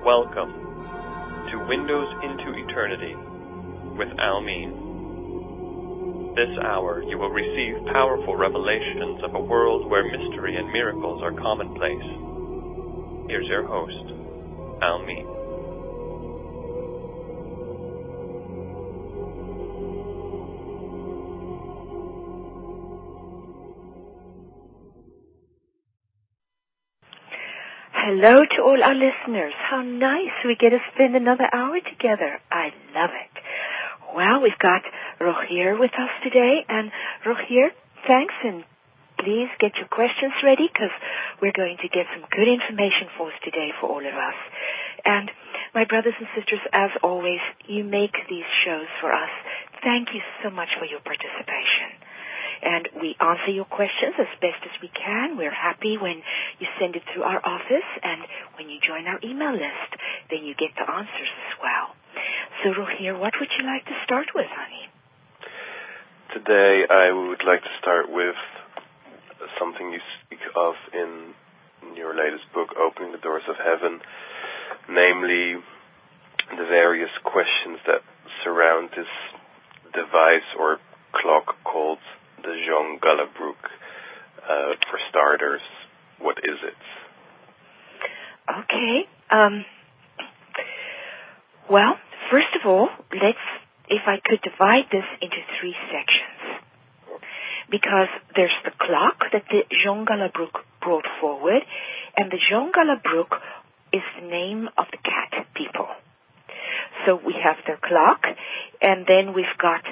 Welcome to Windows into Eternity with Almin. This hour you will receive powerful revelations of a world where mystery and miracles are commonplace. Here's your host, Almin. Hello to all our listeners. How nice we get to spend another hour together. I love it. Well, we've got Rogier with us today. And Rogier, thanks, and please get your questions ready because we're going to get some good information for us today for all of us. And my brothers and sisters, as always, you make these shows for us. Thank you so much for your participation. And we answer your questions as best as we can. We're happy when you send it through our office, and when you join our email list, then you get the answers as well. So, Rogier, what would you like to start with, honey? Today I would like to start with something you speak of in your latest book, Opening the Doors of Heaven, namely the various questions that surround this device or clock called the Jean Galabruch. For starters, what is it? Okay. Well, first of all, if I could divide this into three sections. Because there's the clock that the Jean Galabruch brought forward, and the Jean Galabruch is the name of the cat people. So we have their clock, and then we've got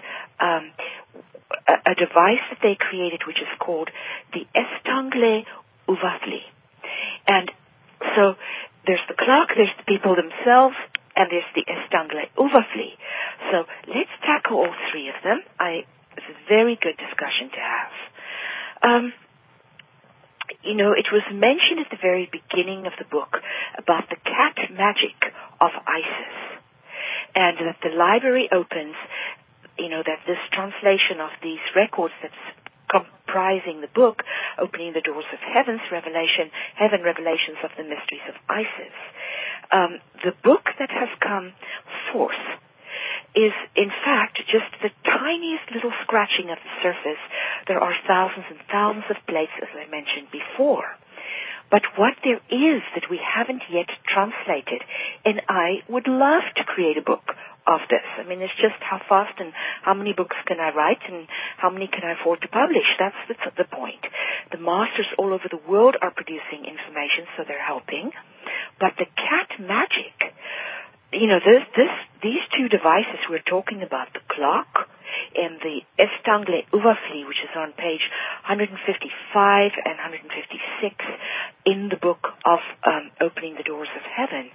a device that they created which is called the Estangle Uvafli. And so there's the clock, there's the people themselves, and there's the Estangle Uvafli. So let's tackle all three of them. It's a very good discussion to have. It was mentioned at the very beginning of the book about the cat magic of Isis, and that the library opens, that this translation of these records that's comprising the book, Opening the Doors of Heaven's Revelation, Heaven Revelations of the Mysteries of Isis. The book that has come forth is, in fact, just the tiniest little scratching of the surface. There are thousands and thousands of plates, as I mentioned before. But what there is that we haven't yet translated, and I would love to create a book of this. I mean, it's just how fast and how many books can I write and how many can I afford to publish. That's the point. The masters all over the world are producing information, so they're helping. But the cat magic, these two devices we're talking about, the clock and the Estangle Uvafli, which is on page 155 and 156 in the book of Opening the Doors of Heaven,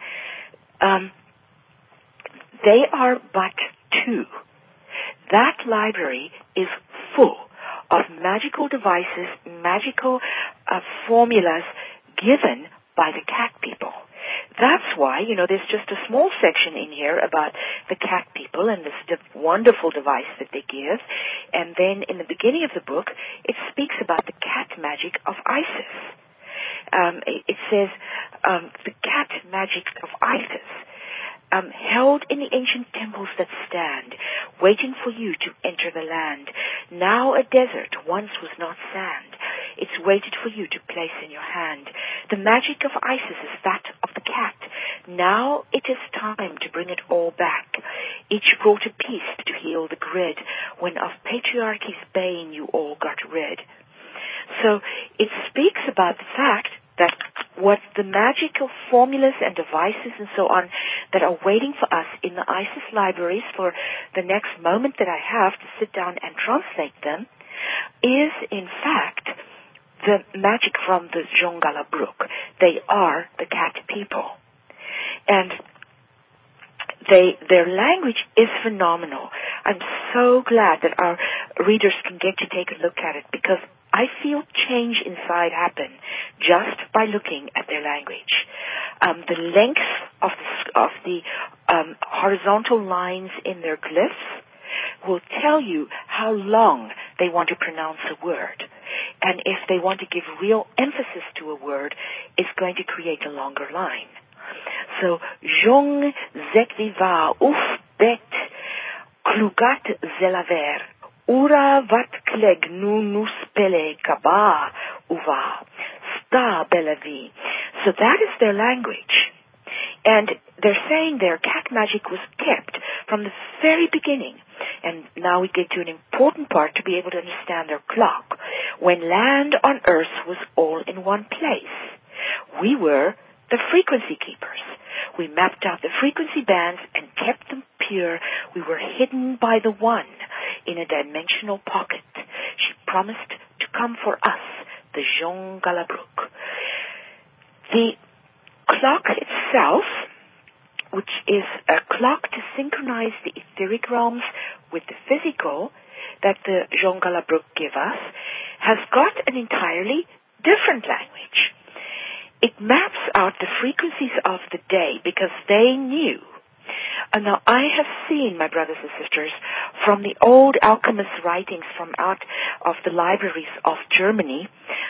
they are but two. That library is full of magical devices, magical formulas given by the cat people. That's why, there's just a small section in here about the cat people and this wonderful device that they give. And then in the beginning of the book, it speaks about the cat magic of Isis. It says, the cat magic of Isis, held in the ancient temples that stand, waiting for you to enter the land. Now a desert, once was not sand. It's waited for you to place in your hand. The magic of Isis is that of the cat. Now it is time to bring it all back. Each brought a piece to heal the grid, when of patriarchy's bane you all got rid. So it speaks about the fact that what the magical formulas and devices and so on that are waiting for us in the Isis libraries for the next moment that I have to sit down and translate them is, in fact, the magic from the Jean Galabruch. They are the cat people. And their language is phenomenal. I'm so glad that our readers can get to take a look at it, because I feel change inside happen just by looking at their language. The length of the horizontal lines in their glyphs will tell you how long they want to pronounce a word. And if they want to give real emphasis to a word, it's going to create a longer line. So, Jong Zekviva Uf Bet Klugat Zelaver Ura Vat Kleg Nu Spele Kaba Uva Sta Belavi. So that is their language. And they're saying their cat magic was kept from the very beginning. And now we get to an important part to be able to understand their clock. When land on earth was all in one place, we were the frequency keepers. We mapped out the frequency bands and kept them pure. We were hidden by the One in a dimensional pocket. She promised to come for us, the Zhong Galabruk. The clock itself, which is a clock to synchronize the etheric realms with the physical that the Zhong Galabruk give us, has got an entirely different language. It maps out the frequencies of the day because they knew. And now I have seen, my brothers and sisters, from the old alchemist writings from out of the libraries of Germany,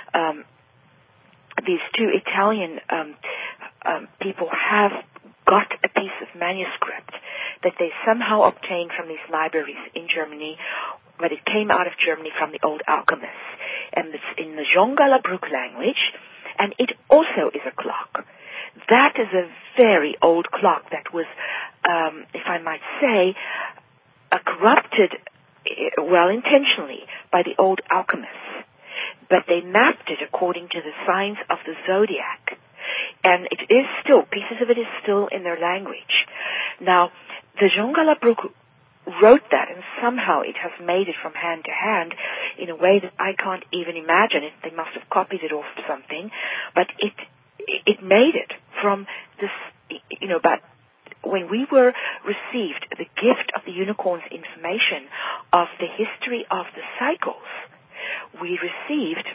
these two Italian people have got a piece of manuscript that they somehow obtained from these libraries in Germany, but it came out of Germany from the old alchemists. And it's in the Zhong Galabruk language, and it also is a clock. That is a very old clock that was, if I might say, corrupted, well, intentionally by the old alchemists. But they mapped it according to the signs of the zodiac. And it is still, pieces of it is still in their language. Now, the Zhong Galabruk wrote that, and somehow it has made it from hand to hand in a way that I can't even imagine it. They must have copied it off something, but it made it from this, but when we were received the gift of the unicorn's information of the history of the cycles, we received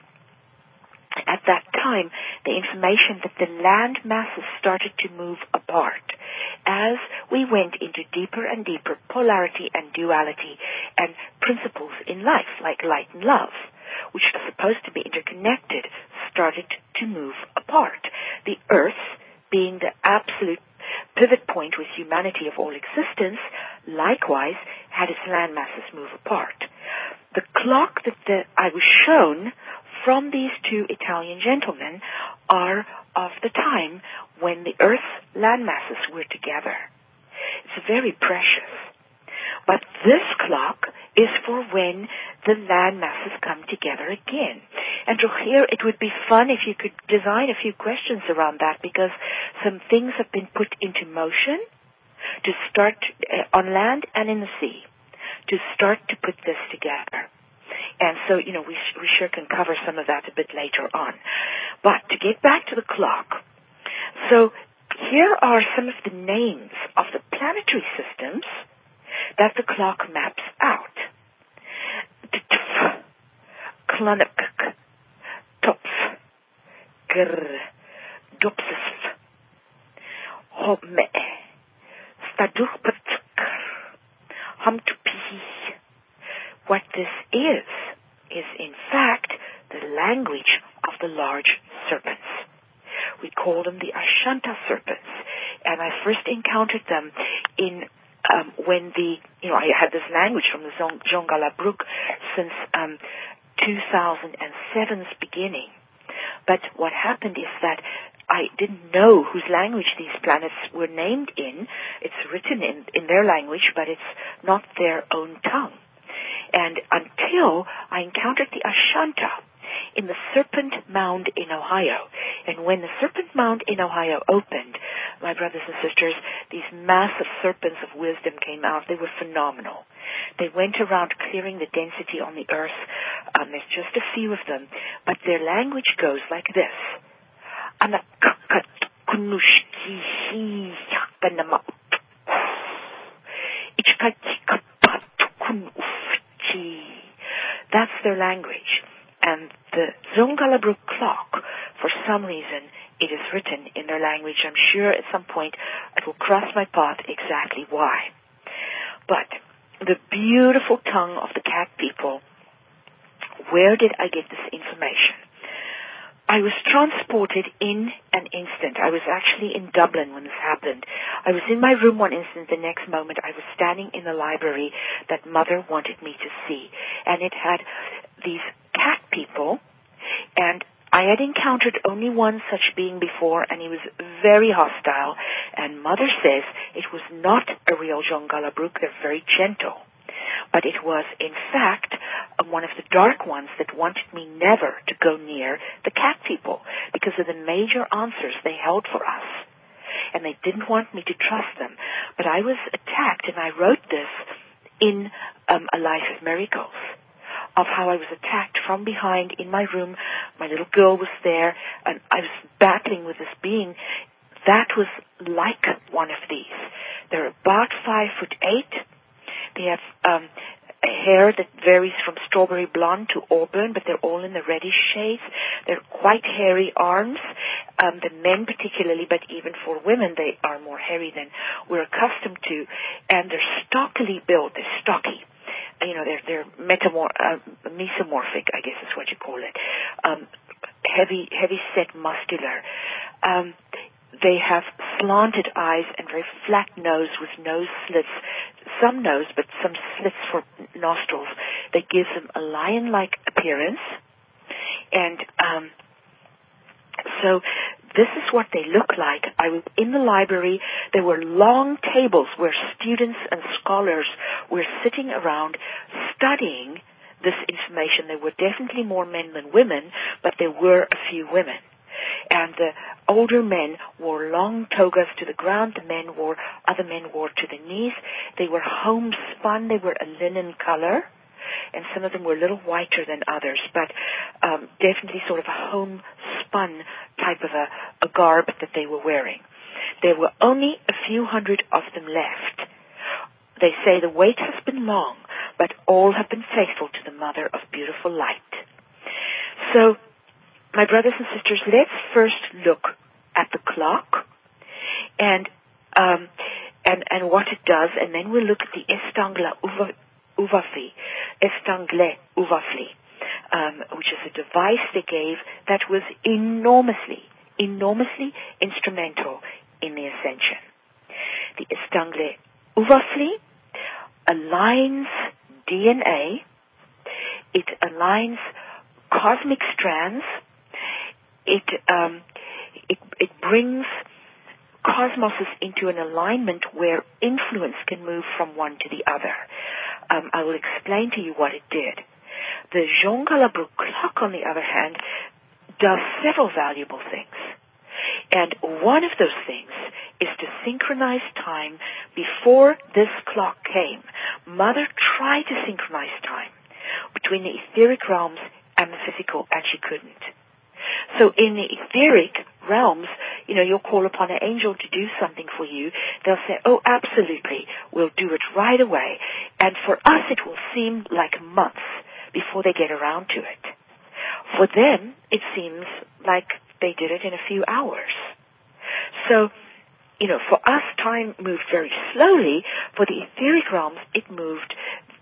at that time the information that the land masses started to move apart as we went into deeper and deeper polarity and duality and principles in life like light and love, which are supposed to be interconnected, started to move apart. The earth, being the absolute pivot point with humanity of all existence, likewise had its land masses move apart. The clock that I was shown from these two Italian gentlemen are of the time when the Earth's land masses were together. It's very precious. But this clock is for when the land masses come together again. And here it would be fun if you could design a few questions around that, because some things have been put into motion to start on land and in the sea, to start to put this together. And so, we sure can cover some of that a bit later on. But to get back to the clock, so here are some of the names of the planetary systems that the clock maps out. Klanuk, Topf, Grr, Dopsif, Home, Staduchpatkr, Hamtupi. What this is in fact the language of the large serpents. We call them the Ashanta serpents, and I first encountered them in when I had this language from the Zhong Galabruk since 2007's beginning. But what happened is that I didn't know whose language these planets were named in. It's written in their language, but it's not their own tongue. And until I encountered the Ashanta in the Serpent Mound in Ohio. And when the Serpent Mound in Ohio opened, my brothers and sisters, these massive serpents of wisdom came out. They were phenomenal. They went around clearing the density on the earth. There's just a few of them. But their language goes like this. That's their language. And the Zhong Galabruk clock, for some reason, it is written in their language. I'm sure at some point it will cross my path exactly why. But the beautiful tongue of the cat people, where did I get this information? I was transported in an instant. I was actually in Dublin when this happened. I was in my room one instant. The next moment I was standing in the library that Mother wanted me to see. And it had these cat people, and I had encountered only one such being before, and he was very hostile. And Mother says it was not a real Jean Galabruch. They're very gentle. But it was, in fact, one of the dark ones that wanted me never to go near the cat people because of the major answers they held for us. And they didn't want me to trust them. But I was attacked, and I wrote this in A Life of Miracles, of how I was attacked from behind in my room. My little girl was there, and I was battling with this being. That was like one of these. They're about 5'8". They have hair that varies from strawberry blonde to auburn, but they're all in the reddish shades. They're quite hairy arms. The men particularly, but even for women, they are more hairy than we're accustomed to. And they're stockily built. They're stocky. You know, they're mesomorphic, I guess is what you call it. Heavy set muscular. They have slanted eyes and very flat nose with nose slits. Some nose, but some slits for nostrils that gives them a lion-like appearance. And so this is what they look like. I was in the library. There were long tables where students and scholars were sitting around studying this information. There were definitely more men than women, but there were a few women. And the older men wore long togas to the ground. Other men wore to the knees. They were homespun. They were a linen color. And some of them were a little whiter than others, but definitely sort of a homespun type of a garb that they were wearing. There were only a few hundred of them left. They say the wait has been long, but all have been faithful to the Mother of Beautiful Light. So, my brothers and sisters, let's first look at the clock and what it does, and then we'll look at the Estangle Uvafli, which is a device they gave that was enormously instrumental in the ascension. The Estangle Uvafli aligns DNA. It aligns cosmic strands. It brings cosmoses into an alignment where influence can move from one to the other. I will explain to you what it did. The Jean Galabruch clock, on the other hand, does several valuable things. And one of those things is to synchronize time. Before this clock came, Mother tried to synchronize time between the etheric realms and the physical, and she couldn't. So in the etheric realms, you'll call upon an angel to do something for you. They'll say, oh, absolutely, we'll do it right away. And for us, it will seem like months before they get around to it. For them, it seems like they did it in a few hours. So, for us, time moved very slowly. For the etheric realms, it moved,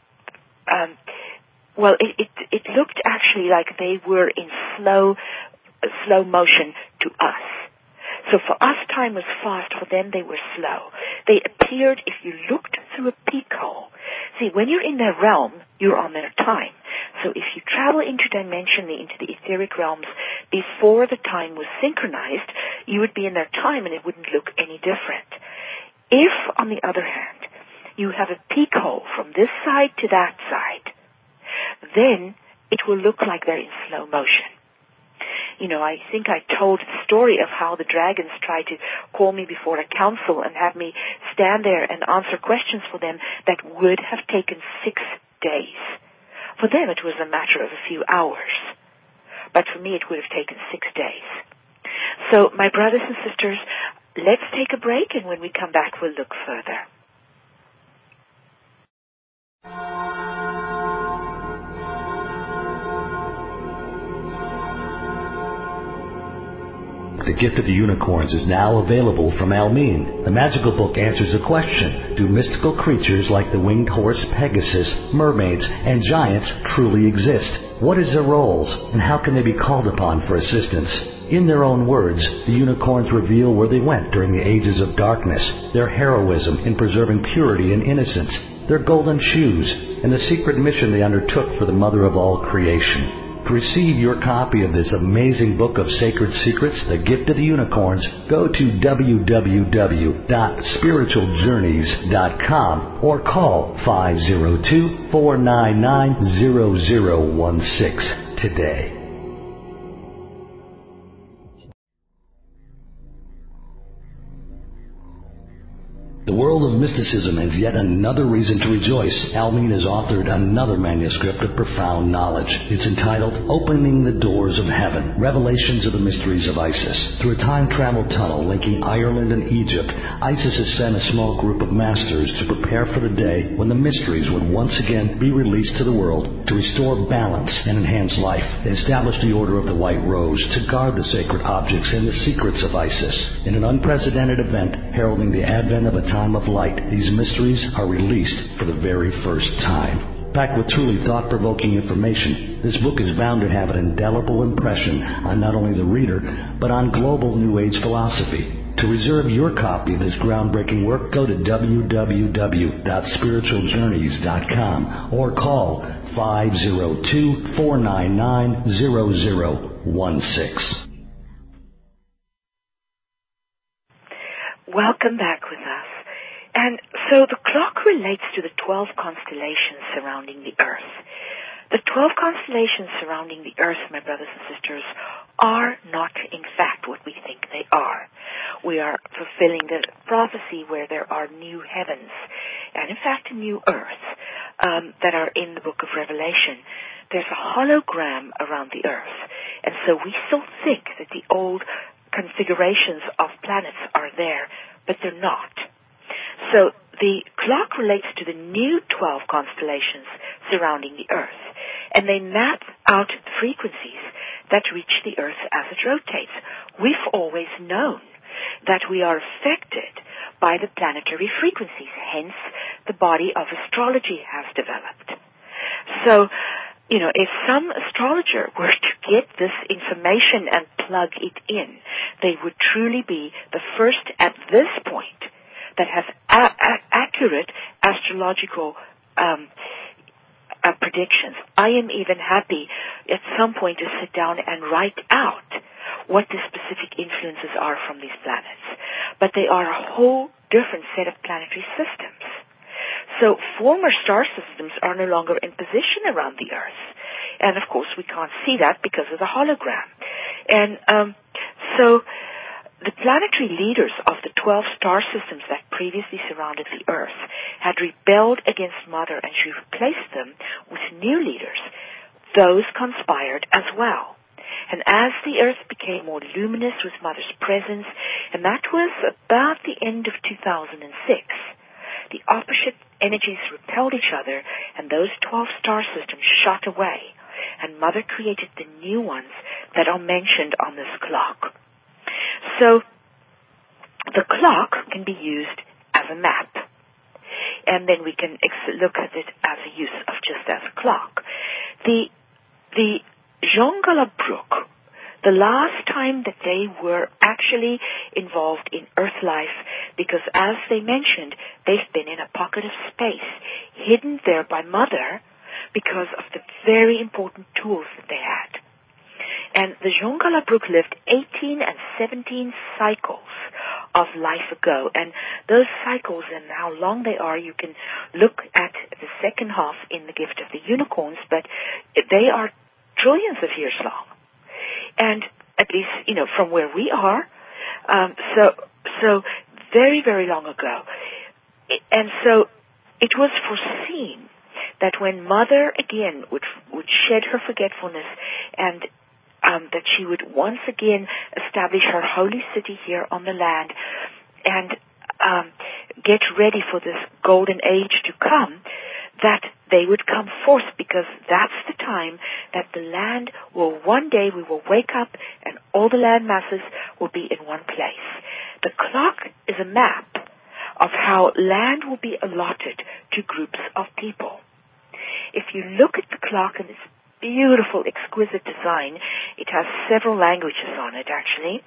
it looked actually like they were in slow motion to us. So for us, time was fast. For them, they were slow. They appeared, if you looked through a peak hole. See, when you're in their realm, you're on their time. So if you travel interdimensionally into the etheric realms before the time was synchronized, you would be in their time and it wouldn't look any different. If, on the other hand, you have a peak hole from this side to that side, then it will look like they're in slow motion. I think I told the story of how the dragons tried to call me before a council and have me stand there and answer questions for them that would have taken 6 days. For them, it was a matter of a few hours. But for me, it would have taken 6 days. So, my brothers and sisters, let's take a break, and when we come back, we'll look further. The Gift of the Unicorns is now available from Almin. The magical book answers the question, do mystical creatures like the winged horse Pegasus, mermaids, and giants truly exist? What is their roles, and how can they be called upon for assistance? In their own words, the unicorns reveal where they went during the ages of darkness, their heroism in preserving purity and innocence, their golden shoes, and the secret mission they undertook for the Mother of all creation. To receive your copy of this amazing book of sacred secrets, The Gift of the Unicorns, go to www.spiritualjourneys.com or call 502-499-0016 today. The world of mysticism has yet another reason to rejoice. Almin has authored another manuscript of profound knowledge. It's entitled Opening the Doors of Heaven, Revelations of the Mysteries of Isis. Through a time travel tunnel linking Ireland and Egypt, Isis has sent a small group of masters to prepare for the day when the mysteries would once again be released to the world to restore balance and enhance life. They established the Order of the White Rose to guard the sacred objects and the secrets of Isis. In an unprecedented event heralding the advent of a time of light, these mysteries are released for the very first time. Packed with truly thought-provoking information, this book is bound to have an indelible impression on not only the reader, but on global New Age philosophy. To reserve your copy of this groundbreaking work, go to www.spiritualjourneys.com or call 502-499-0016. Welcome back with us. And so the clock relates to the 12 constellations surrounding the Earth. The 12 constellations surrounding the Earth, my brothers and sisters, are not in fact what we think they are. We are fulfilling the prophecy where there are new heavens and in fact a new Earth that are in the book of Revelation. There's a hologram around the Earth, and so we still think that the old configurations of planets are there, but they're not. So the clock relates to the new 12 constellations surrounding the Earth, and they map out the frequencies that reach the Earth as it rotates. We've always known that we are affected by the planetary frequencies, hence the body of astrology has developed. So, if some astrologer were to get this information and plug it in, they would truly be the first at this point that has accurate astrological predictions. I am even happy at some point to sit down and write out what the specific influences are from these planets. But they are a whole different set of planetary systems. So former star systems are no longer in position around the Earth. And of course we can't see that because of the hologram. And so the planetary leaders of the 12 star systems that previously surrounded the Earth had rebelled against Mother, and she replaced them with new leaders. Those conspired as well. And as the Earth became more luminous with Mother's presence, and that was about the end of 2006, the opposite energies repelled each other, and those 12 star systems shot away, and Mother created the new ones that are mentioned on this clock. So the clock can be used as a map, and then we can look at it as a use of just as a clock. The Jongalabrook, the last time that they were actually involved in Earth life, because as they mentioned, they've been in a pocket of space, hidden there by Mother because of the very important tools that they had. And the Jongalabrook lived 18 and 17 cycles of life ago. And those cycles and how long they are, you can look at the second half in The Gift of the Unicorns, but they are trillions of years long. And at least, from where we are, so very, very long ago. And so it was foreseen that when Mother again would shed her forgetfulness and that she would once again establish her holy city here on the land and get ready for this golden age to come, that they would come forth, because that's the time that the land will, one day we will wake up and all the land masses will be in one place. The clock is a map of how land will be allotted to groups of people. If you look at the clock and its beautiful, exquisite design, it has several languages on it, actually.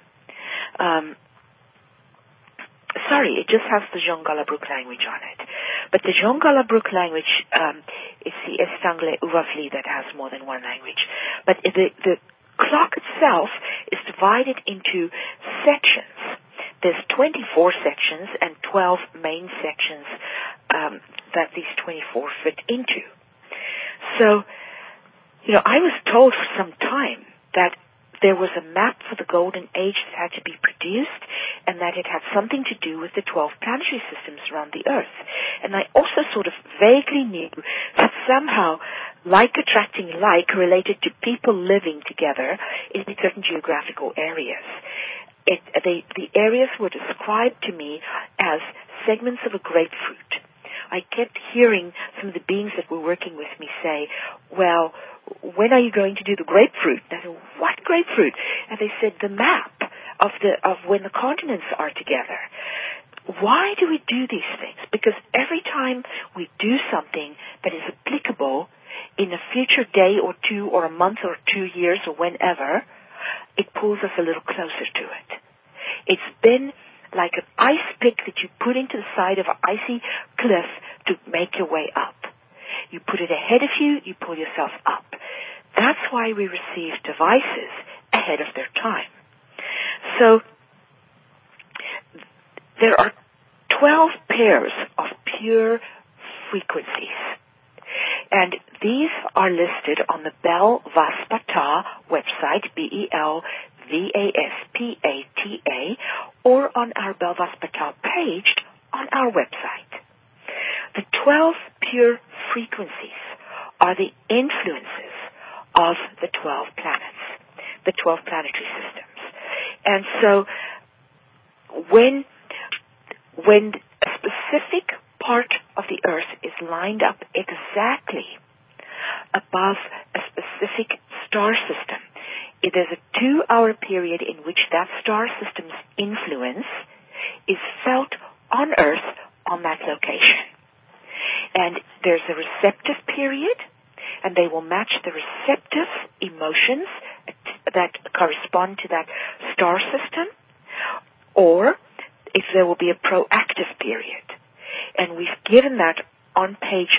It just has the Jongalabrook language on it. But the Jongalabrook language, it's the Estangle Uvafli that has more than one language. But the clock itself is divided into sections. There's 24 sections and 12 main sections that these 24 fit into. So, I was told for some time that there was a map for the Golden Age that had to be produced, and that it had something to do with the 12 planetary systems around the Earth. And I also sort of vaguely knew that somehow like attracting like related to people living together in certain geographical areas. The areas were described to me as segments of a grapefruit. I kept hearing some of the beings that were working with me say, well, when are you going to do the grapefruit? And I said, what grapefruit? And they said, the map of when the continents are together. Why do we do these things? Because every time we do something that is applicable in a future day or two or a month or 2 years or whenever, it pulls us a little closer to it. It's been like an ice pick that you put into the side of an icy cliff to make your way up. You put it ahead of you, you pull yourself up. That's why we receive devices ahead of their time. So, there are 12 pairs of pure frequencies. And these are listed on the Belvaspata website, BELVASPATA, or on our Belvaspata page on our website. The 12 pure frequencies are the influences of the 12 planets, the 12 planetary systems. And so when a specific part of the Earth is lined up exactly above a specific star system, there's a 2-hour period in which that star system's influence is felt on Earth on that location. And there's a receptive period, and they will match the receptive emotions that correspond to that star system, or if there will be a proactive period. And we've given that on page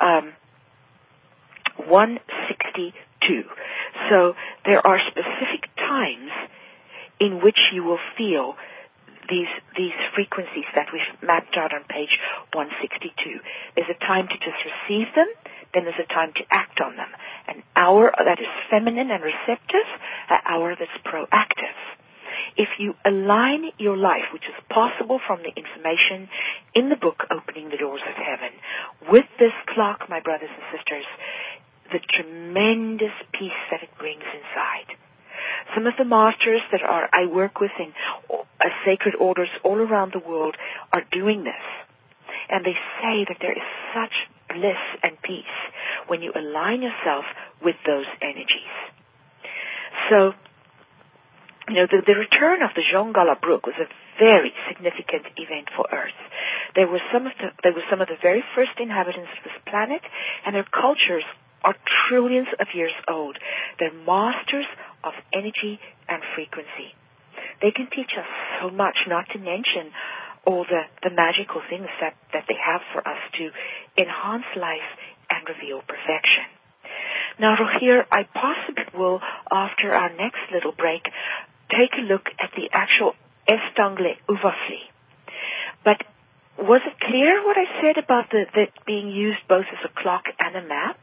162. So there are specific times in which you will feel these frequencies that we've mapped out on page 162. There's a time to just receive them, then there's a time to act on them. An hour that is feminine and receptive, an hour that's proactive. If you align your life, which is possible from the information in the book Opening the Doors of Heaven, with this clock, my brothers and sisters, the tremendous peace that it brings inside. Some of the masters that I work with in sacred orders all around the world are doing this. And they say that there is such bliss and peace when you align yourself with those energies. So, the return of the Jongalabrook was a very significant event for Earth. They were some of the very first inhabitants of this planet, and their cultures are trillions of years old. They're masters of energy and frequency. They can teach us so much, not to mention all the magical things that they have for us to enhance life and reveal perfection. Now, Rogier, I possibly will, after our next little break, take a look at the actual Estangle Uvafli. But was it clear what I said about that being used both as a clock and a map?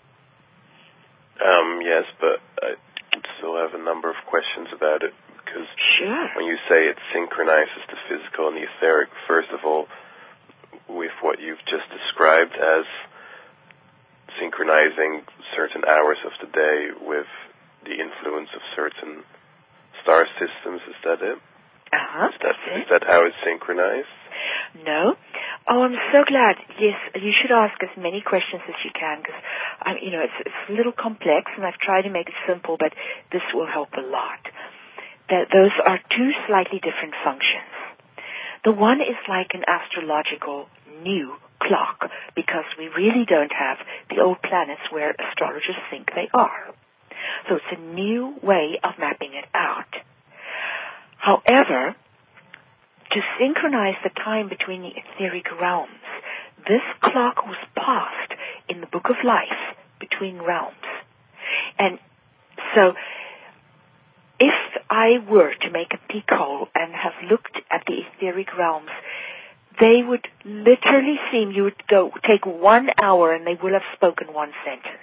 Yes, but I still have a number of questions about it, because sure. When you say it synchronizes the physical and the etheric, first of all, with what you've just described as synchronizing certain hours of the day with the influence of certain star systems, is that it? Uh-huh. Is that how it's synchronized? No. Oh, I'm so glad. Yes, you should ask as many questions as you can because, it's a little complex and I've tried to make it simple, but this will help a lot. Those are two slightly different functions. The one is like an astrological new clock because we really don't have the old planets where astrologers think they are. So it's a new way of mapping it out. However, to synchronize the time between the etheric realms, this clock was passed in the Book of Life between realms. And so if I were to make a peek hole and have looked at the etheric realms, they would literally seem, you would take 1 hour and they will have spoken one sentence.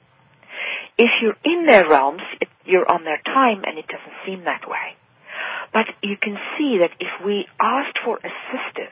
If you're in their realms, you're on their time and it doesn't seem that way. But you can see that if we asked for assistance,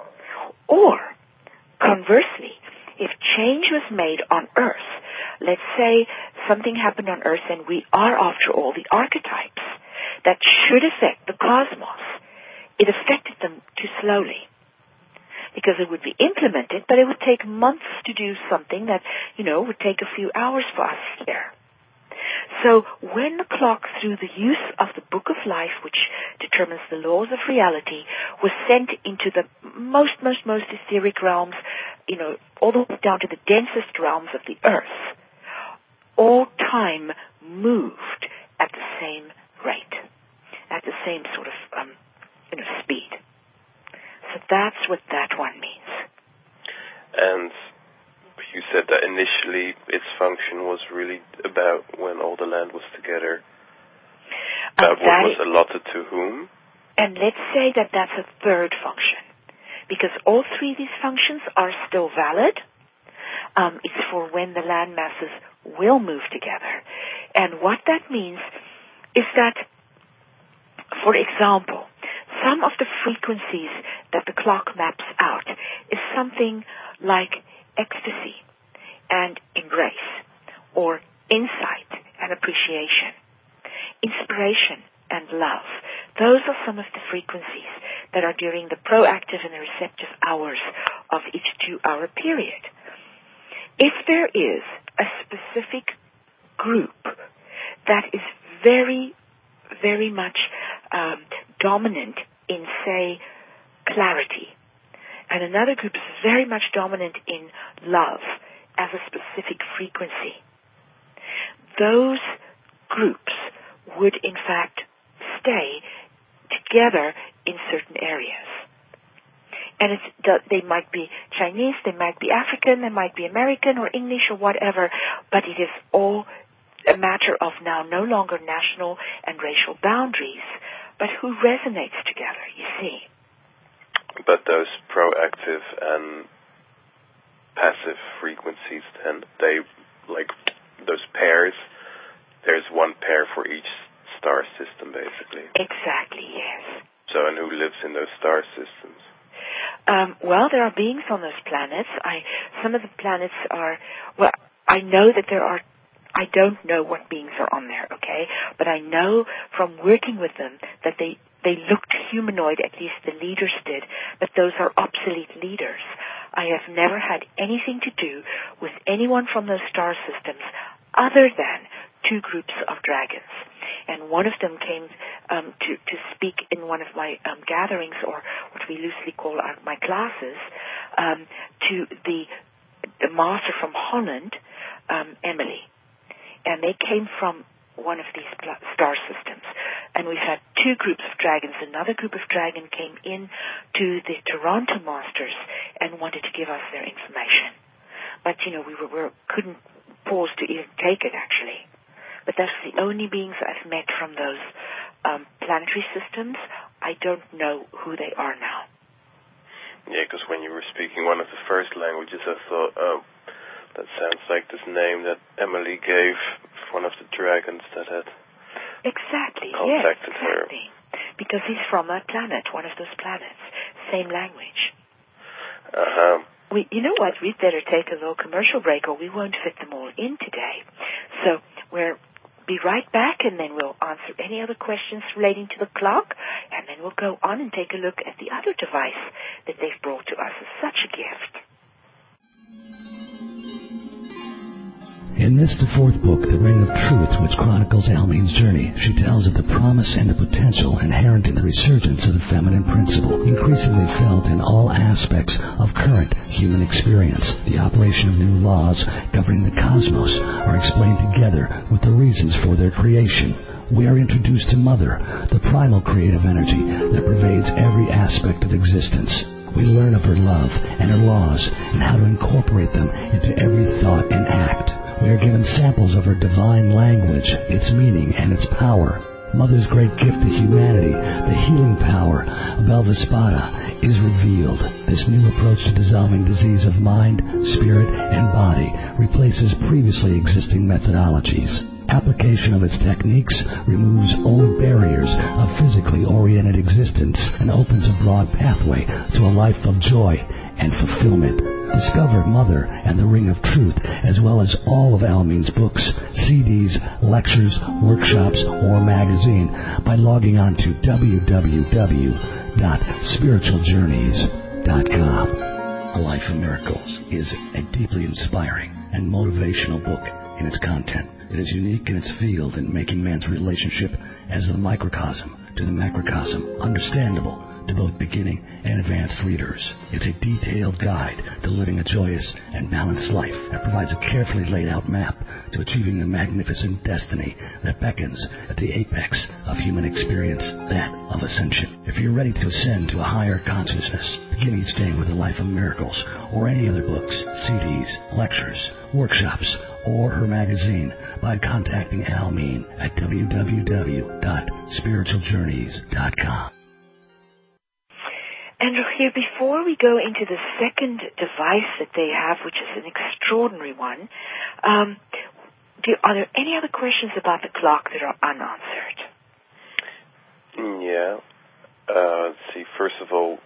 or conversely, if change was made on Earth, let's say something happened on Earth and we are, after all, the archetypes that should affect the cosmos, it affected them too slowly. Because it would be implemented, but it would take months to do something that, would take a few hours for us here. So when the clock, through the use of the Book of Life, which determines the laws of reality, was sent into the most etheric realms, all the way down to the densest realms of the Earth, all time moved at the same rate, at the same sort of, speed. So that's what that one means. And you said that initially its function was really about when all the land was together. About what was allotted to whom? And let's say that that's a third function. Because all three of these functions are still valid. It's for when the land masses will move together. And what that means is that, for example, some of the frequencies that the clock maps out is something like ecstasy and embrace, or insight and appreciation, inspiration and love. Those are some of the frequencies that are during the proactive and the receptive hours of each 2-hour period. If there is a specific group that is very, very much dominant in, say, clarity, and another group is very much dominant in love as a specific frequency, those groups would in fact stay together in certain areas. And they might be Chinese, they might be African, they might be American or English or whatever, but it is all a matter of now no longer national and racial boundaries, but who resonates together, you see. But those proactive and passive frequencies, then they, like those pairs, there's one pair for each star system, basically. Exactly, yes. So, and who lives in those star systems? Well, there are beings on those planets. Some of the planets are, well, I know that there are, I don't know what beings are on there, okay? But I know from working with them that they looked humanoid, at least the leaders did, but those are obsolete leaders. I have never had anything to do with anyone from those star systems other than 2 groups of dragons. And one of them came to speak in one of my gatherings, or what we loosely call my classes, to the master from Holland, Emily. And they came from one of these star systems. And we've had 2 groups of dragons. Another group of dragon came in to the Toronto Masters and wanted to give us their information. But, we couldn't pause to even take it, actually. But that's the only beings I've met from those planetary systems. I don't know who they are now. Yeah, because when you were speaking one of the first languages, I thought, oh, that sounds like this name that Emily gave one of the dragons that had contacted her. Because he's from that planet, one of those planets. Same language. Uh-huh. You know what? We'd better take a little commercial break, or we won't fit them all in today. So we'll be right back, and then we'll answer any other questions relating to the clock, and then we'll go on and take a look at the other device that they've brought to us as such a gift. In this, the fourth book, The Ring of Truth, which chronicles Almeen's journey, she tells of the promise and the potential inherent in the resurgence of the feminine principle, increasingly felt in all aspects of current human experience. The operation of new laws governing the cosmos are explained together with the reasons for their creation. We are introduced to Mother, the primal creative energy that pervades every aspect of existence. We learn of her love and her laws and how to incorporate them into every thought and act. We are given samples of her divine language, its meaning, and its power. Mother's great gift to humanity, the healing power of Belvespada, is revealed. This new approach to dissolving disease of mind, spirit, and body replaces previously existing methodologies. Application of its techniques removes old barriers of physically oriented existence and opens a broad pathway to a life of joy and fulfillment. Discover Mother and the Ring of Truth, as well as all of Almeen's books, CDs, lectures, workshops, or magazine by logging on to www.spiritualjourneys.com. A Life of Miracles is a deeply inspiring and motivational book in its content. It is unique in its field in making man's relationship as the microcosm to the macrocosm understandable to both beginning and advanced readers. It's a detailed guide to living a joyous and balanced life that provides a carefully laid out map to achieving the magnificent destiny that beckons at the apex of human experience, that of ascension. If you're ready to ascend to a higher consciousness, begin each day with A Life of Miracles or any other books, CDs, lectures, workshops, or her magazine by contacting Almeen at www.spiritualjourneys.com. Andrew, here, before we go into the second device that they have, which is an extraordinary one, are there any other questions about the clock that are unanswered? Yeah. Let's see. First of all,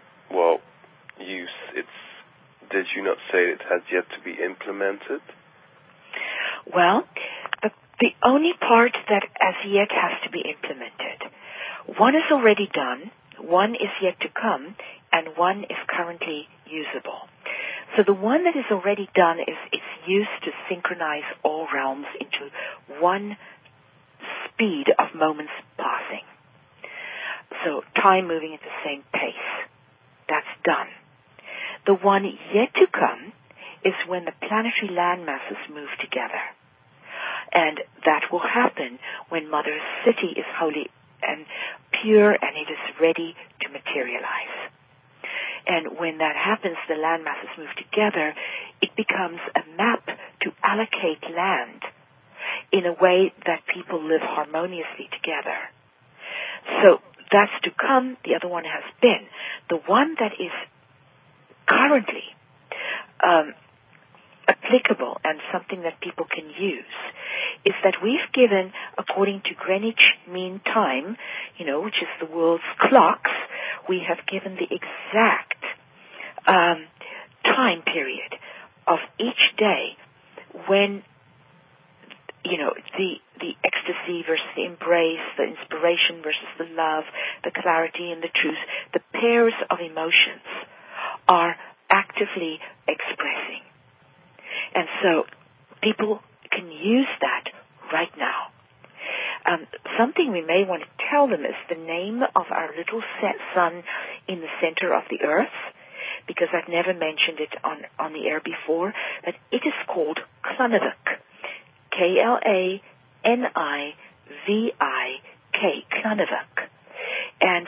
did you not say it has yet to be implemented? Well, the only part that as yet has to be implemented, one is already done, one is yet to come, and one is currently usable. So the one that is already done it's used to synchronize all realms into one speed of moments passing. So time moving at the same pace. That's done. The one yet to come is when the planetary landmasses move together. And that will happen when Mother's city is holy and pure and it is ready to materialize. And when that happens, the land masses move together, it becomes a map to allocate land in a way that people live harmoniously together. So that's to come. The other one has been. The one that is currently applicable and something that people can use is that we've given, according to Greenwich Mean Time, which is the world's clocks, we have given the exact time period of each day when, the ecstasy versus the embrace, the inspiration versus the love, the clarity and the truth, the pairs of emotions are actively expressing. And so people can use that right now. Something we may want to tell them is the name of our little sun in the center of the earth, because I've never mentioned it on the air before, that it is called Klanivik. Klanivik, Klanivik. And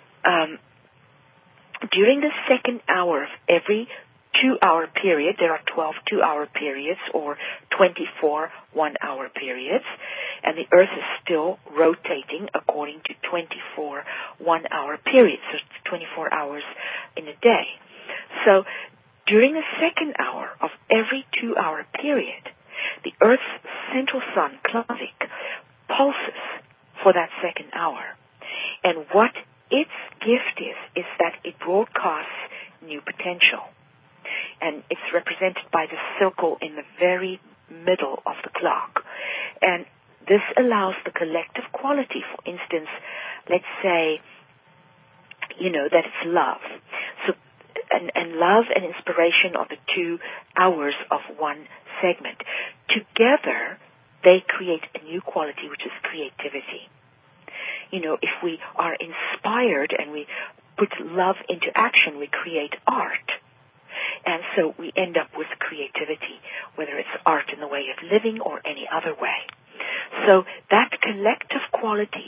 during the second hour of every 2-hour period, there are 12 2-hour periods or 24 1-hour periods, and the Earth is still rotating according to 24 1-hour periods, so it's 24 hours in a day. So during the second hour of every 2-hour period, the Earth's central sun, Klanivik, pulses for that second hour. And what its gift is that it broadcasts new potential. And it's represented by the circle in the very middle of the clock. And this allows the collective quality, for instance, let's say, that it's love. So and love and inspiration are the 2 hours of one segment. Together, they create a new quality, which is creativity. If we are inspired and we put love into action, we create art. And so we end up with creativity, whether it's art in the way of living or any other way. So that collective quality,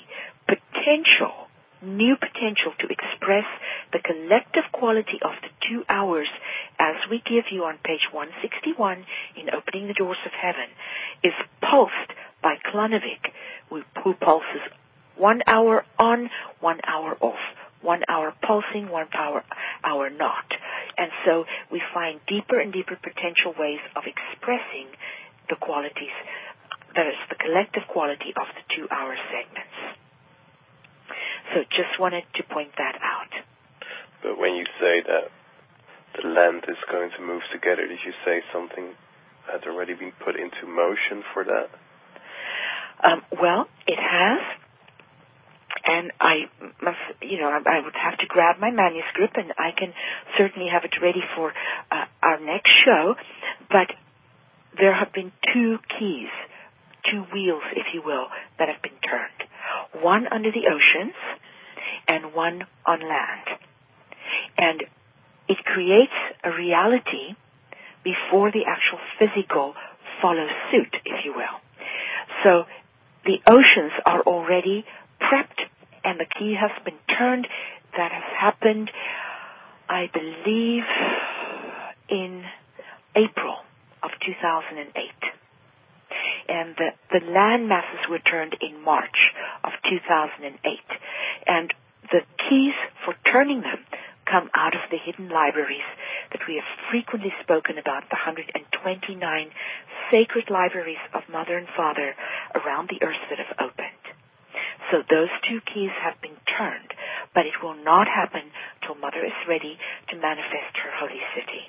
new potential to express the collective quality of the 2 hours, as we give you on page 161 in Opening the Doors of Heaven, is pulsed by Klanovik, who pulses 1 hour on, 1 hour off, 1 hour pulsing, 1 hour not. And so we find deeper and deeper potential ways of expressing the qualities, that is, the collective quality of the 2 hour segments. So just wanted to point that out. But when you say that the land is going to move together, did you say something has already been put into motion for that? Well, it has. And I must, I would have to grab my manuscript, and I can certainly have it ready for our next show. But there have been 2 keys, 2 wheels, if you will, that have been turned. One under the oceans and one on land. And it creates a reality before the actual physical follows suit, if you will. So the oceans are already prepped, and the key has been turned. That has happened, I believe, in April of 2008. And the land masses were turned in March of 2008. And the keys for turning them come out of the hidden libraries that we have frequently spoken about, the 129 sacred libraries of Mother and Father around the earth that have opened. So those 2 keys have been turned, but it will not happen till Mother is ready to manifest her holy city.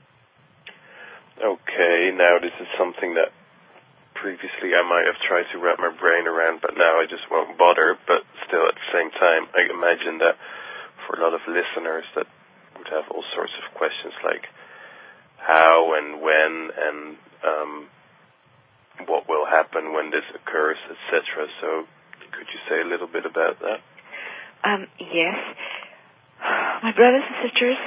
Okay, now this is something that previously I might have tried to wrap my brain around, but now I just won't bother. But still, at the same time, I imagine that for a lot of listeners that would have all sorts of questions like how and when and what will happen when this occurs, etc. So could you say a little bit about that? Yes. My brothers and sisters,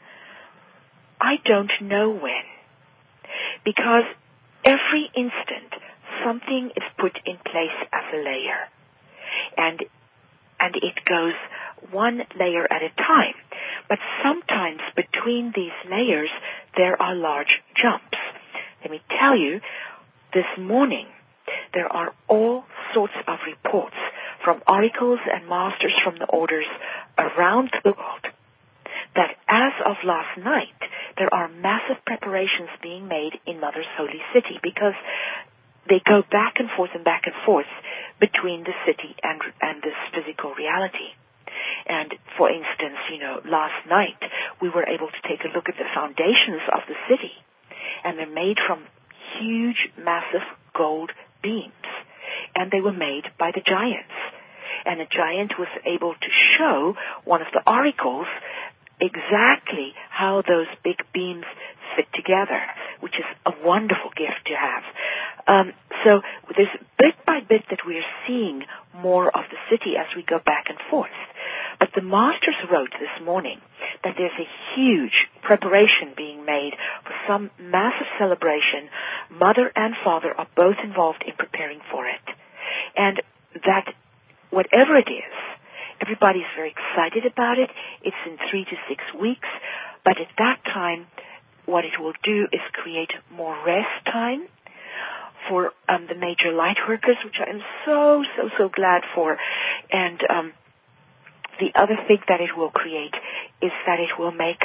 I don't know when. Because every instant, something is put in place as a layer. And it goes one layer at a time. But sometimes between these layers, there are large jumps. Let me tell you, this morning, there are all sorts of reports from oracles and masters from the orders around the world that as of last night, there are massive preparations being made in Mother's holy city, because they go back and forth between the city and this physical reality. And for instance, last night we were able to take a look at the foundations of the city, and they're made from huge, massive gold beams, and they were made by the giants. And a giant was able to show one of the oracles exactly how those big beams fit together, which is a wonderful gift to have. So there's bit by bit that we're seeing more of the city as we go back and forth. But the masters wrote this morning that there's a huge preparation being made for some massive celebration. Mother and Father are both involved in preparing for it. And that whatever it is, everybody's very excited about it. It's in 3 to 6 weeks. But at that time, what it will do is create more rest time for the major light workers, which I am so glad for. And the other thing that it will create is that it will make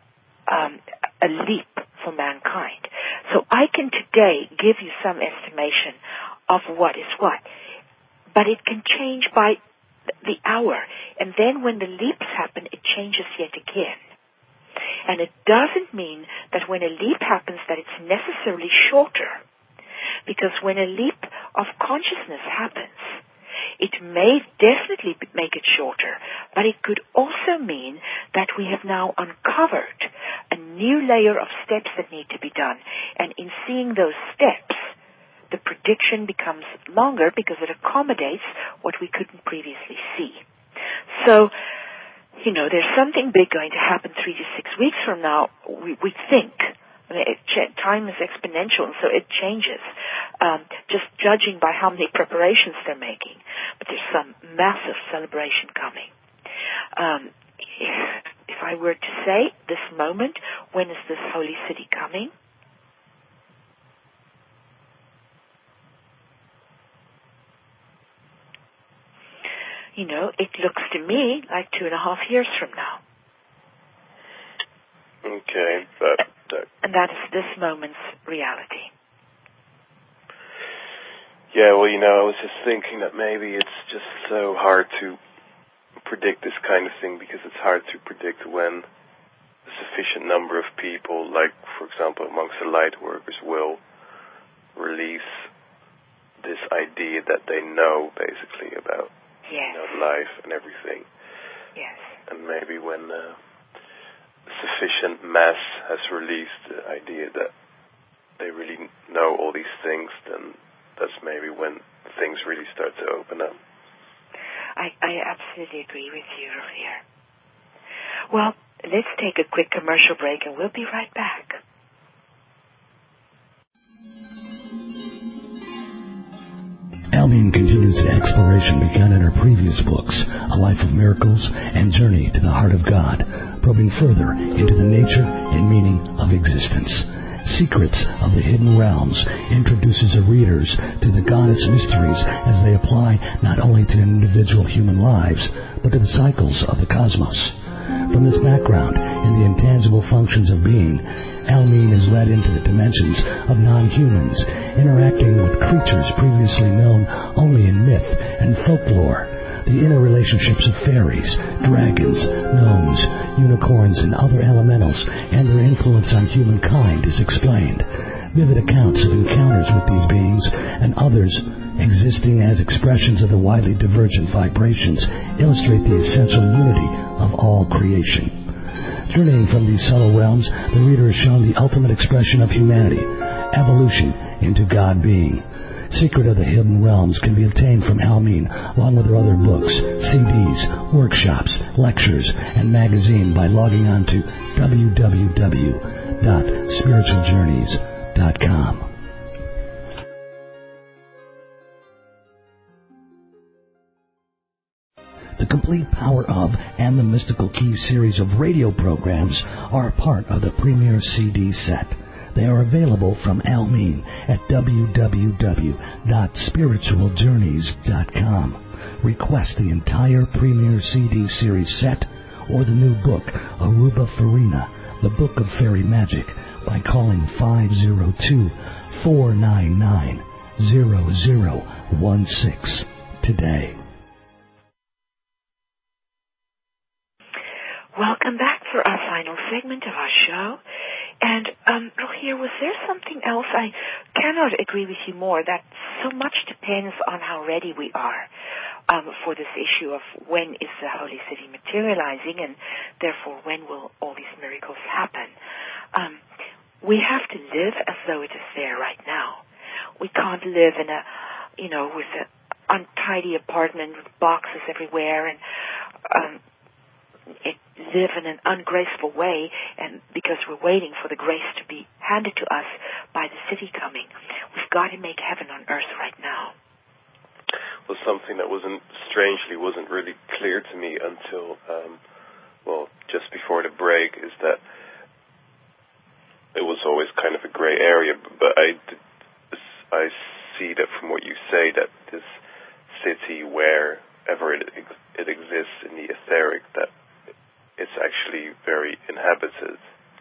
a leap for mankind. So I can today give you some estimation of what is what, but it can change by the hour. And then when the leaps happen, it changes yet again. And it doesn't mean that when a leap happens that it's necessarily shorter. Because when a leap of consciousness happens, it may definitely make it shorter, but it could also mean that we have now uncovered a new layer of steps that need to be done. And in seeing those steps, the prediction becomes longer because it accommodates what we couldn't previously see. So, there's something big going to happen 3 to 6 weeks from now, we think. Time is exponential, and so it changes, just judging by how many preparations they're making. But there's some massive celebration coming. If I were to say this moment, when is this holy city coming? It looks to me like 2.5 years from now. Okay, and that is this moment's reality. Yeah, well, I was just thinking that maybe it's just so hard to predict this kind of thing because it's hard to predict when a sufficient number of people, like, for example, amongst the light workers, will release this idea that they know, basically, about life and everything. Yes. And maybe when sufficient mass has released the idea that they really know all these things, then that's maybe when things really start to open up. I absolutely agree with you, Rogier. Well, let's take a quick commercial break and we'll be right back. Almeen continues the exploration begun in her previous books, A Life of Miracles and Journey to the Heart of God, probing further into the nature and meaning of existence. Secrets of the Hidden Realms introduces her readers to the goddess mysteries as they apply not only to individual human lives, but to the cycles of the cosmos. From this background in the intangible functions of being, Almeen is led into the dimensions of non-humans, interacting with creatures previously known only in myth and folklore. The inner relationships of fairies, dragons, gnomes, unicorns, and other elementals, and their influence on humankind is explained. Vivid accounts of encounters with these beings and others existing as expressions of the widely divergent vibrations illustrate the essential unity of all creation. Journeying from these subtle realms, the reader is shown the ultimate expression of humanity, evolution into God being. Secret of the Hidden Realms can be obtained from Almeen, along with her other books, CDs, workshops, lectures, and magazine by logging on to www.spiritualjourneys.com. The Complete Power of and the Mystical Keys series of radio programs are a part of the Premier CD set. They are available from Almeen at www.spiritualjourneys.com. Request the entire Premier CD series set or the new book, Aruba Farina, The Book of Fairy Magic, by calling 502-499-0016 today. Welcome back for our final segment of our show. And, Rogier, was there something else? I cannot agree with you more that so much depends on how ready we are for this issue of when is the Holy City materializing, and therefore when will all these miracles happen. We have to live as though it is there right now. We can't live in with an untidy apartment with boxes everywhere and live in an ungraceful way, and because we're waiting for the grace to be handed to us by the city coming. We've got to make heaven on earth right now. Well, something that wasn't really clear to me until, just before the break, is that it was always kind of a gray area, but I see that from what you say that this city, wherever it exists in the etheric, that it's actually very inhabited.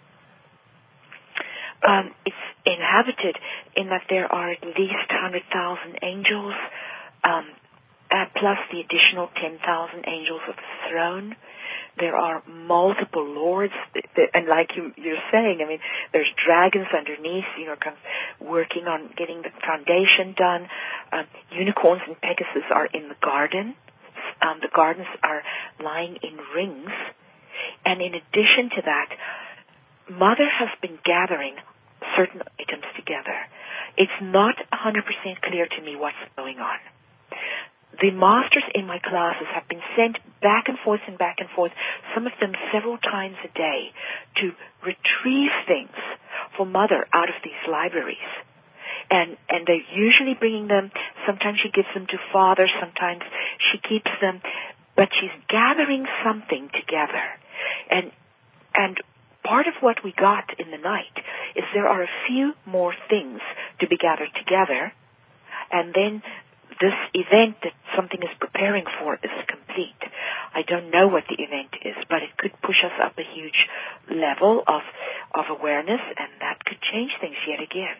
It's inhabited in that there are at least 100,000 angels, plus the additional 10,000 angels of the throne. there are multiple lords, and like you're saying, I mean, there's dragons underneath, kind of working on getting the foundation done. Unicorns and Pegasus are in the garden. The gardens are lying in rings. And in addition to that, Mother has been gathering certain items together. It's not 100% clear to me what's going on. The masters in my classes have been sent back and forth, some of them several times a day, to retrieve things for Mother out of these libraries. And they're usually bringing them. Sometimes she gives them to Father, sometimes she keeps them, but she's gathering something together. And part of what we got in the night is there are a few more things to be gathered together, and then this event that something is preparing for is complete. I don't know what the event is, but it could push us up a huge level of awareness, and that could change things yet again.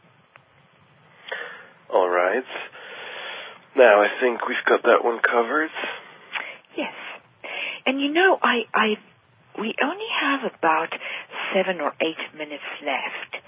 All right. Now I think we've got that one covered. Yes. And we only have about 7 or 8 minutes left.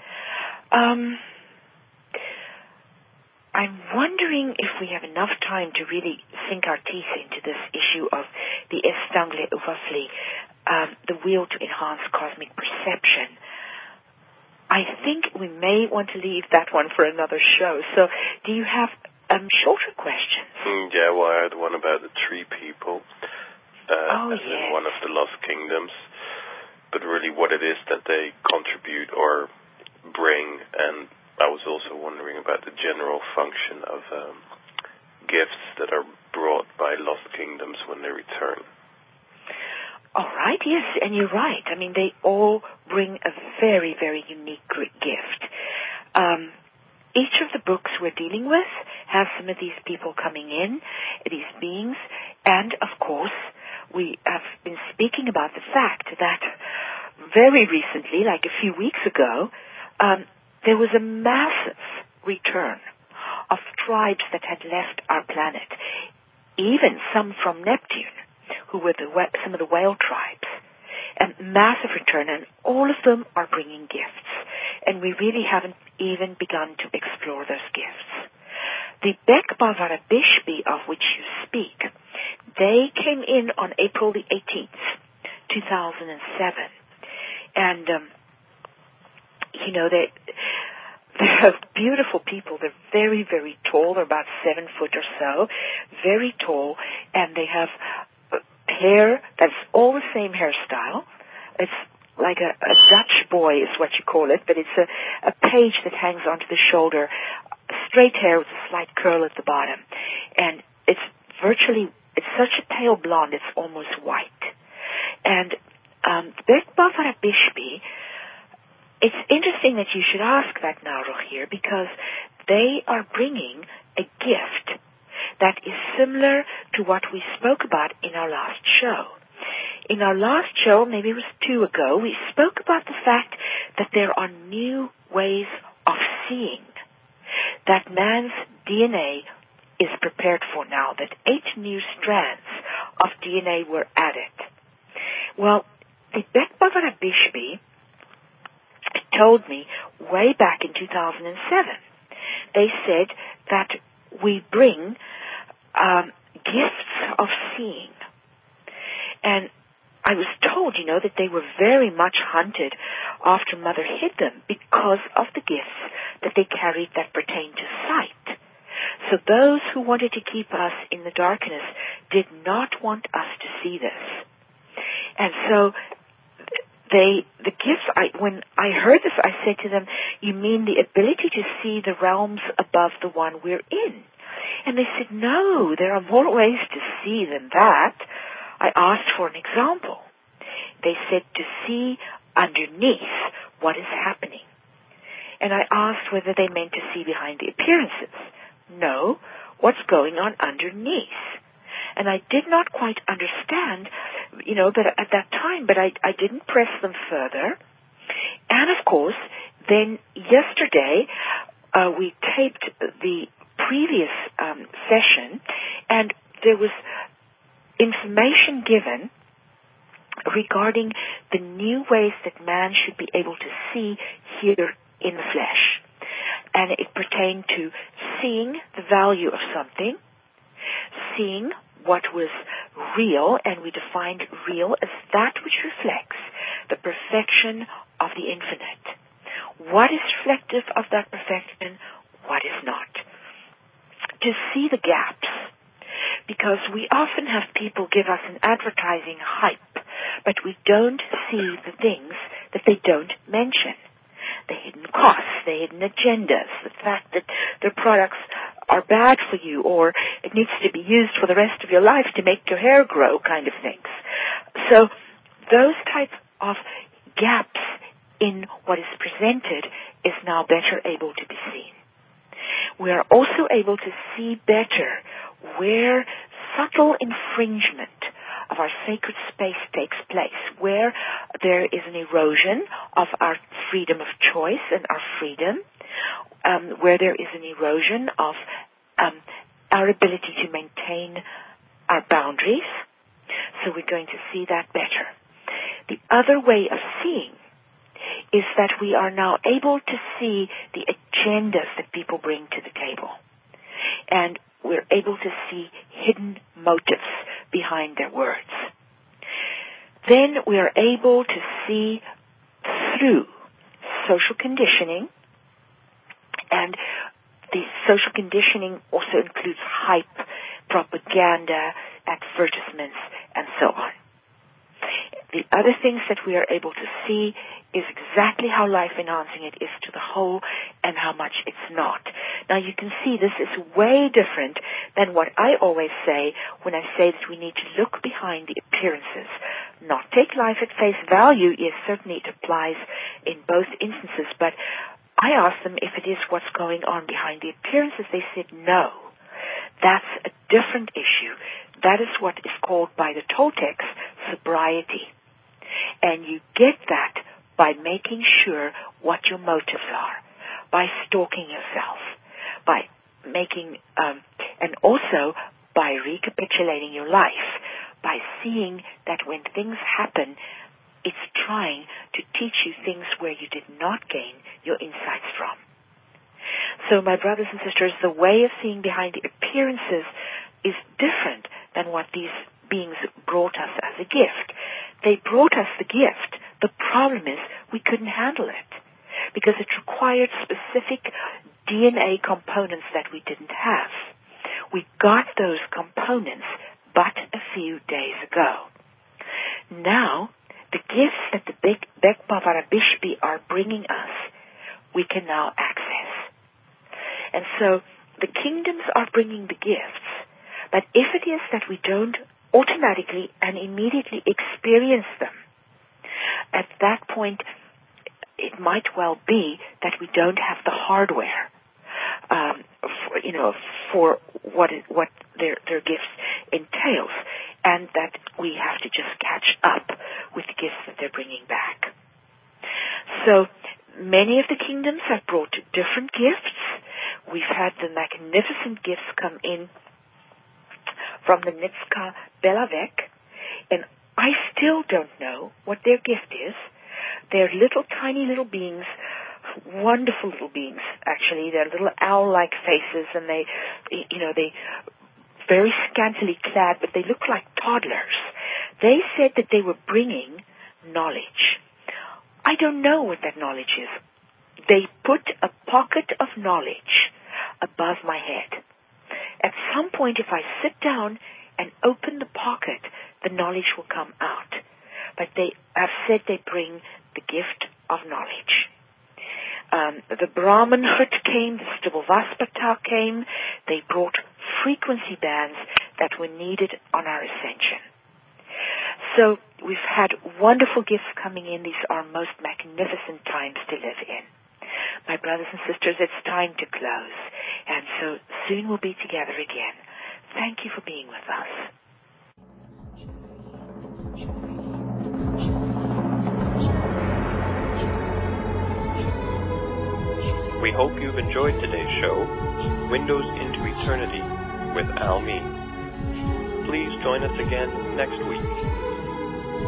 I'm wondering if we have enough time to really sink our teeth into this issue of the Estangle Uvasli, the wheel to enhance cosmic perception. I think we may want to leave that one for another show. So do you have shorter questions? Yeah, well, I had one about the tree people. Yes. One of the Lost Kingdoms. But really what it is that they contribute or bring, and I was also wondering about the general function of gifts that are brought by Lost Kingdoms when they return. All right, yes, and you're right. I mean, they all bring a very, very unique gift. Each of the books we're dealing with has some of these people coming in, these beings, and, of course, we have been speaking about the fact that very recently, like a few weeks ago, there was a massive return of tribes that had left our planet, even some from Neptune, who were some of the whale tribes. And massive return, and all of them are bringing gifts. And we really haven't even begun to explore those gifts. The Bekbavara Bishbi of which you speak, they came in on April the 18th, 2007. And, they're beautiful people. They're very, very tall. They're about 7 foot or so, very tall, and they have hair that's all the same hairstyle. It's like a Dutch boy is what you call it, but it's a page that hangs onto the shoulder, straight hair with a slight curl at the bottom. And it's such a pale blonde, it's almost white. And Bekbavara Bishbi, it's interesting that you should ask that now, Rogier, because they are bringing a gift that is similar to what we spoke about in our last show. In our last show, maybe it was 2 ago, we spoke about the fact that there are new ways of seeing, that man's DNA is prepared for now, that 8 new strands of DNA were added. Well, the Bekbavara Bishbi told me way back in 2007, they said that we bring gifts of seeing. And I was told, that they were very much hunted after Mother hid them because of the gifts that they carried that pertained to sight. So those who wanted to keep us in the darkness did not want us to see this. And so the gifts, when I heard this, I said to them, you mean the ability to see the realms above the one we're in? And they said, no, there are more ways to see than that. I asked for an example. They said to see underneath what is happening. And I asked whether they meant to see behind the appearances. No, what's going on underneath? And I did not quite understand, but at that time, but I didn't press them further. And of course, then yesterday, we taped the previous session, and there was information given regarding the new ways that man should be able to see here in the flesh. And it pertained to seeing the value of something, seeing what was real, and we defined real as that which reflects the perfection of the infinite. What is reflective of that perfection? What is not? To see the gaps, because we often have people give us an advertising hype, but we don't see the things that they don't mention. The hidden costs, the hidden agendas, the fact that their products are bad for you, or it needs to be used for the rest of your life to make your hair grow, kind of things. So those types of gaps in what is presented is now better able to be seen. We are also able to see better where subtle infringement of our sacred space takes place, where there is an erosion of our freedom of choice and our freedom, where there is an erosion of our ability to maintain our boundaries. So we're going to see that better. The other way of seeing is that we are now able to see the agendas that people bring to the table. And we're able to see hidden motives behind their words. Then we are able to see through social conditioning, and the social conditioning also includes hype, propaganda, advertisements, and so on. The other things that we are able to see is exactly how life-enhancing it is to the whole and how much it's not. Now you can see this is way different than what I always say when I say that we need to look behind the appearances. Not take life at face value. Yes, certainly it applies in both instances, but I asked them if it is what's going on behind the appearances. They said no. That's a different issue. That is what is called by the Toltecs sobriety. And you get that by making sure what your motives are, by stalking yourself, by making, and also by recapitulating your life, by seeing that when things happen, it's trying to teach you things where you did not gain your insights from. So my brothers and sisters, the way of seeing behind the appearances is different than what these beings brought us as a gift. They brought us the gift. The problem is we couldn't handle it because it required specific DNA components that we didn't have. We got those components but a few days ago. Now, the gifts that the Beckma Varabishbi are bringing us, we can now access. And so the kingdoms are bringing the gifts, but if it is that we don't automatically and immediately experience them, at that point it might well be that we don't have the hardware, for what their gifts entails, and that we have to just catch up with the gifts that they're bringing back. So many of the kingdoms have brought different gifts. We've had the magnificent gifts come in from the Nitska Belavec, and I still don't know what their gift is. They're little, tiny little beings, wonderful little beings, actually. They're little owl-like faces, and they very scantily clad, but they look like toddlers. They said that they were bringing knowledge. I don't know what that knowledge is. They put a pocket of knowledge above my head. At some point, if I sit down and open the pocket, the knowledge will come out. But they have said they bring the gift of knowledge. The Brahmanhood came, the Stubblvaspata came. They brought frequency bands that were needed on our ascension. So we've had wonderful gifts coming in. These are most magnificent times to live in. My brothers and sisters, it's time to close. And so soon we'll be together again. Thank you for being with us. We hope you've enjoyed today's show, Windows into Eternity with Al Mean. Please join us again next week.